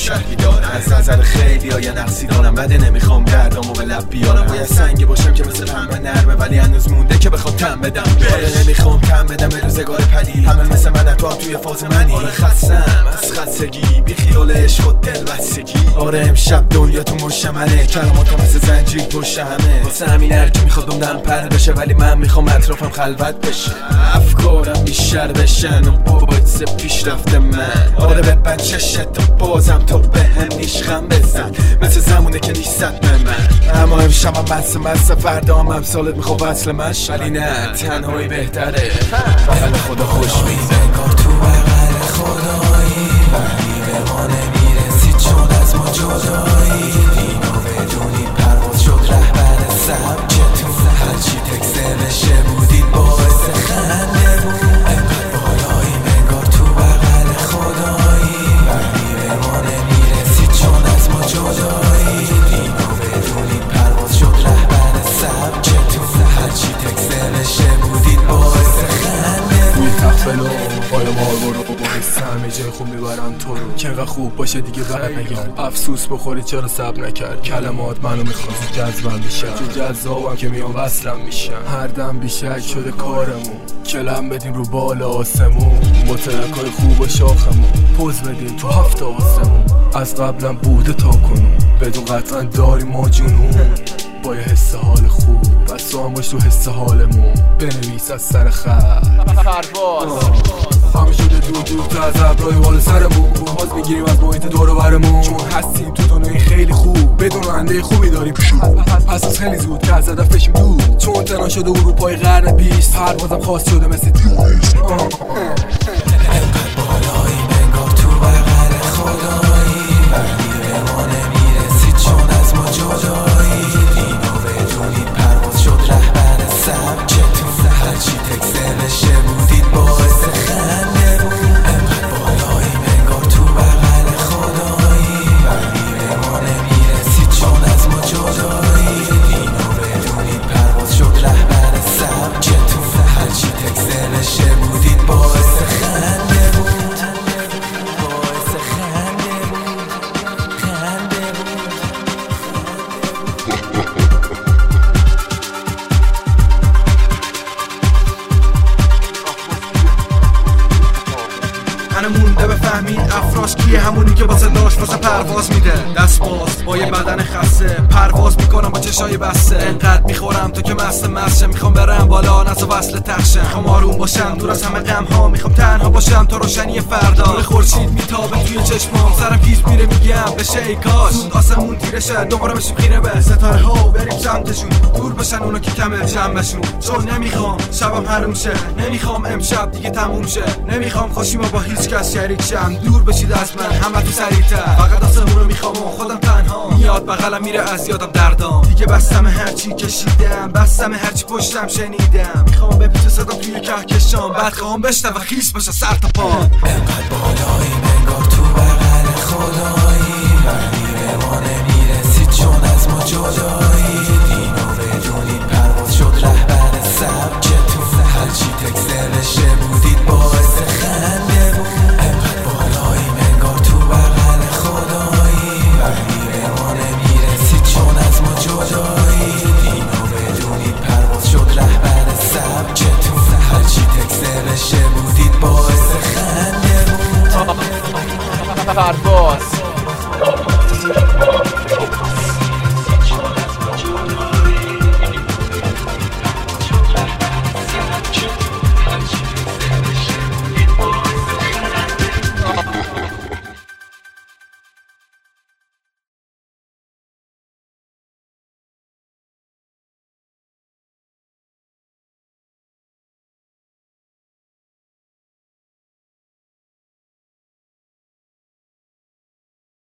شهری دارم. از نظر خیلی ها یه نقصی دارم، بده نمیخوام دردامو به لب بیارم. باید سنگی باشم که مثل پنبه نرمه، ولی هنوز مونده که بخوام تن بدم. آره نمیخوام تن بدم به روزگار پلی، همه مثل من تو هم توی فاز منی. آره خستم از خستگی، بی خیال عشق و دل بستگی. آره امشب دنیا تو مشمله، کلماتم مثل زنجیر پشت همه. واسه همین هر کی میخواد دم پر بشه، ولی من میخوام اطرافم خلوت بشه. افکارم بیشتر بشن و باعث پیشرفت من. آره ببند چشت و بازم تو به هم نیشخم بزن، مثل زمونه که نیستت به من. اما امشبم مست فردا هم سالت میخواد وصل مش، ولی نه تنهایی بهتره. بغل خدا خوش میده، انگار تو بغل خدایی، ولی به ما نمیرسی چون از ما جدایی. اینو بدونی پرواز شد رهبر سبکتون، هرچی تکسه بشه بودید باعث خنده بود. انقدر بالاییم انگار تو بغل خدایی، ولی به ما نمیرسی چون از ما جدایی. اینو بدونی پرواز شد رهبر سبکتون، هرچی تکسه بشه بودید باعث خنده بود. تخفلو بالا ماربورو بایست همه جای خوب میبرم تو رو، که انقدر خوب باشه دیگه بر نگرد. افسوس بخوری چرا صبر نکرد، کلمات منو میخواست جذبم بیشتر، که جذابم که میام وصلم میشم. هر دم بیشک شده کارمون، کلم بدیم رو بالا آسمون، با ترکای خوب و شاخمون پوز بدیم تو هفت آسمون. از قبلم بوده تا کنون، بدون قطعا داریم ما جنون. با یه حس حال خوب بس تو هم باش تو حس حالمون، بنویس از سر خط پرواز. همه شده دور تا از ابرای بالا سرمون، باز میگیریم از محیط دور و برمون، چون هستیم تو دنیای خیلی خوب، بدون آینده خوبی داریم پیشو. پس از خیلی زود که از هدفشیم دور، چون تنها شده اروپای قرن 20، پروازم خاص شده مثل توریست. انقدر بالاییم انگار تو بغل خدایی، ولی به ما نمیرسی چون از ما جدایی. اینو بدونید پرواز شد رهبر سبکتون، هرچی تکسه بشه بودید باعث خنده بود. انقدر بالاییم انگار تو بغل خدایی، ولی به ما نمیرسی چون از ما جدایی. اینو بدونید پرواز شد رهبر سبکتون، هرچی تکسه بشه بودید باعث خنده بود. باعث خنده بود، خنده بود. من مونده بفهمید افراش کیه، همونی که واسه داشت واسه پرواز میده. دست باز با یه بدن خسته، پرواز میکنم با چشای بسته. انقدر میخورم تو که مست میخوام برم بالا نزا وصل تخشم. میخوام آروم باشم دور از همه غم ها، میخوام تنها باشم تا روشنی فردا. نور خورشید میتابه توی چشمام، سرم گیج میره میگم بشه ای کاش زود آسمون تیره شه، دوباره بشیم خیره به ستاره ها و بریم سمتشون. دور بشن اونا که کمه جنبشون، چون نمیخوام شبم حروم شه، نمیخوام امشب دیگه تموم شه، نمیخوام خوشیمو با هیچ کس شریک شم. دور بشید از من همه تو سریعتر، فقط آسمونو میخوام و خودم تنها. میاد بغلم میره از یادم دردام، دیگه بستم هرچی کشیدم، بستم هرچی پشتم شنیدم. میخوام بپیچه صدا توی کهکشان، بعد خواهم بشنوه خیس بشه سر تا پا. انقدر بالاییم انگار تو بغل خدایی،